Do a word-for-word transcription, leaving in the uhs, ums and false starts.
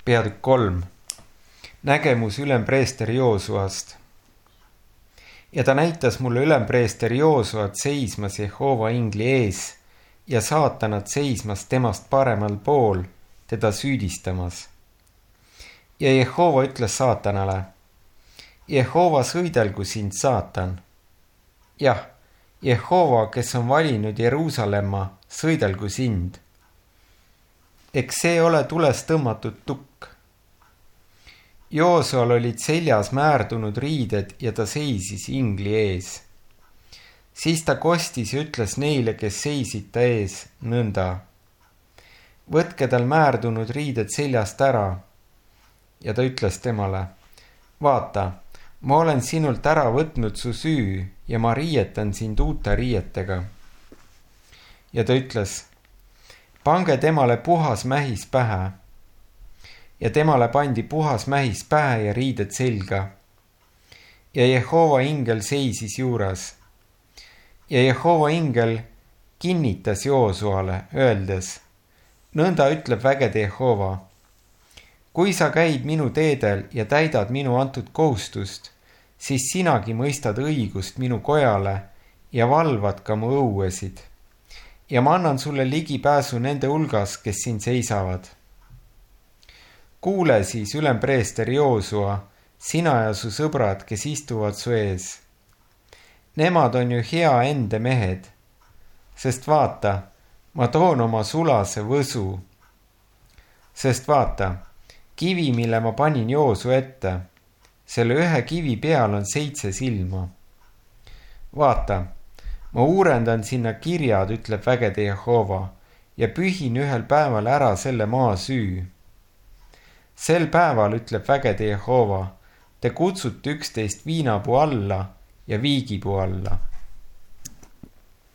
Peatükk kolm. Nägemus ülempreester Joosuast. Ja ta näitas mulle ülempreester Joosuat seismas Jehova ingli ees ja saatanat seismas temast paremal pool, teda süüdistamas. Ja Jehova ütles saatanale: Jehova sõidelgu sind, saatan. Jah, Jehova, kes on valinud Jeruusalemma, sõidelgu sind. Eks see ole tules tõmmatud tukk. Joosual olid seljas määrdunud riided ja ta seisis ingli ees. Siis ta kostis ja ütles neile, kes seisid ta ees, nõnda: võtke tal määrdunud riided seljast ära. Ja ta ütles temale: vaata, ma olen sinult ära võtnud su süü ja ma riietan sind uute riietega. Ja ta ütles: pange temale puhas mähis pähe. Ja temale pandi puhas mähis pähe ja riided selga. Ja Jehova ingel seisis juures. Ja Jehova ingel kinnitas Joosuale, öeldes: nõnda ütleb vägede Jehova: kui sa käid minu teedel ja täidad minu antud kohustust, siis sinagi mõistad õigust minu kojale ja valvad ka mu õuesid. Ja ma annan sulle ligipääsu nende hulgas, kes siin seisavad. Kuule siis, ülempreester Joosua, sina ja su sõbrad, kes istuvad su ees. Nemad on ju hea ende mehed, sest vaata, ma toon oma sulase võsu. Sest vaata, kivi, mille ma panin Joosu ette, selle ühe kivi peal on seitse silma. Vaata, ma uurendan sinna kirjad, ütleb vägede Jehova, ja pühin ühel päeval ära selle maa süü. Sel päeval, ütleb vägede Jehova, te kutsute üksteist viinapuu alla ja viigipuu alla.